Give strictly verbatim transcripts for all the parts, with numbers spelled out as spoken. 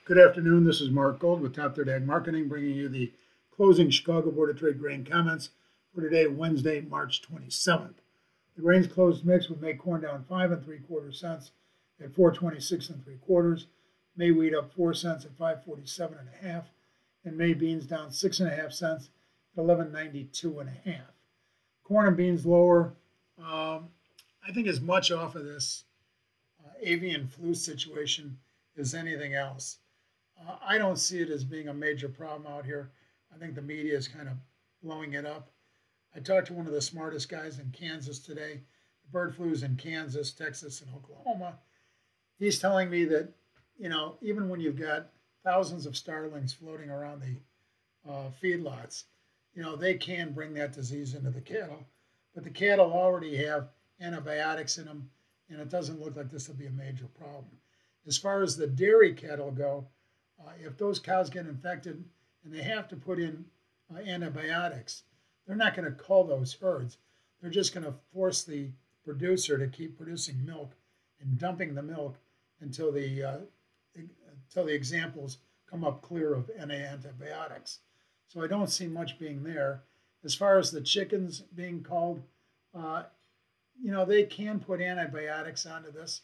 Good afternoon. This is Mark Gold with Top Third Ag Marketing, bringing you the closing Chicago Board of Trade grain comments for today, Wednesday, March twenty-seventh. The grains closed mix would make corn down five and three quarters cents at four twenty-six and three quarters. May wheat up four cents at five forty-seven and a half, and May beans down six and a half cents at eleven ninety-two and a half. Corn and beans lower. Um, I think as much off of this uh, avian flu situation as anything else. Uh, I don't see it as being a major problem out here. I think the media is kind of blowing it up. I talked to one of the smartest guys in Kansas today. The bird flu is in Kansas, Texas, and Oklahoma. He's telling me that, you know, even when you've got thousands of starlings floating around the uh, feedlots, you know, they can bring that disease into the cattle. But the cattle already have antibiotics in them, and it doesn't look like this will be a major problem. As far as the dairy cattle go, Uh, if those cows get infected and they have to put in uh, antibiotics, they're not going to cull those herds. They're just going to force the producer to keep producing milk and dumping the milk until the uh, until the examples come up clear of any antibiotics. So I don't see much being there. As far as the chickens being culled, uh, you know, they can put antibiotics onto this.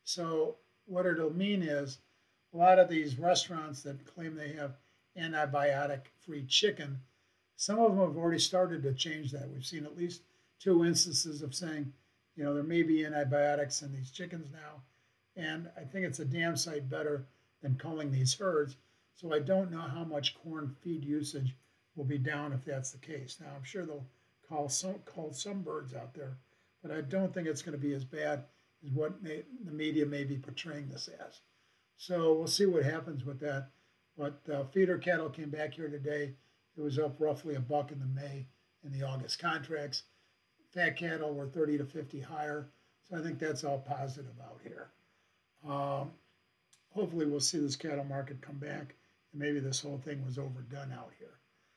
So what it'll mean is, a lot of these restaurants that claim they have antibiotic-free chicken, some of them have already started to change that. We've seen at least two instances of saying, you know, there may be antibiotics in these chickens now, and I think it's a damn sight better than culling these herds. So I don't know how much corn feed usage will be down if that's the case. Now, I'm sure they'll call some, call some birds out there, but I don't think it's going to be as bad as what may, the media may be portraying this as. So we'll see what happens with that. But uh, feeder cattle came back here today. It was up roughly a buck in the May and the August contracts. Fat cattle were thirty to fifty higher. So I think that's all positive out here. Um, hopefully we'll see this cattle market come back, and maybe this whole thing was overdone out here.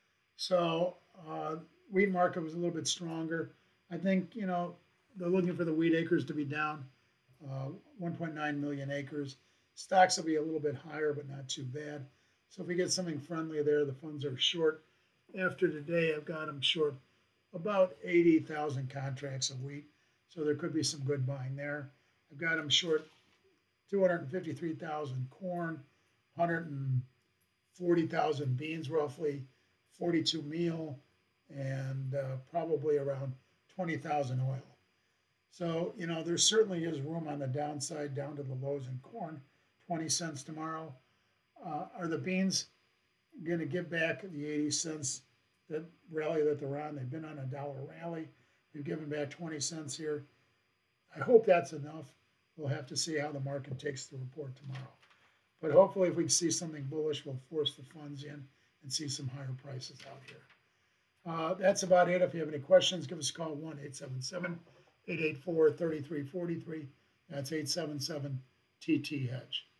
So uh, wheat market was a little bit stronger. I think, you know, they're looking for the wheat acres to be down uh, one point nine million acres. Stocks will be a little bit higher, but not too bad. So if we get something friendly there, the funds are short. After today, I've got them short about eighty thousand contracts of wheat. So there could be some good buying there. I've got them short two hundred fifty-three thousand corn, one hundred forty thousand beans roughly, forty-two meal, and uh, probably around twenty thousand oil. So, you know, there certainly is room on the downside down to the lows in corn. twenty cents tomorrow. Uh, are the beans going to give back the eighty cents that rally that they're on? They've been on a dollar rally. We've given back twenty cents here. I hope that's enough. We'll have to see how the market takes the report tomorrow. But hopefully if we see something bullish, we'll force the funds in and see some higher prices out here. Uh, that's about it. If you have any questions, give us a call, one eight seven seven, eight eight four, three three four three. That's eight seven seven T T Hedge.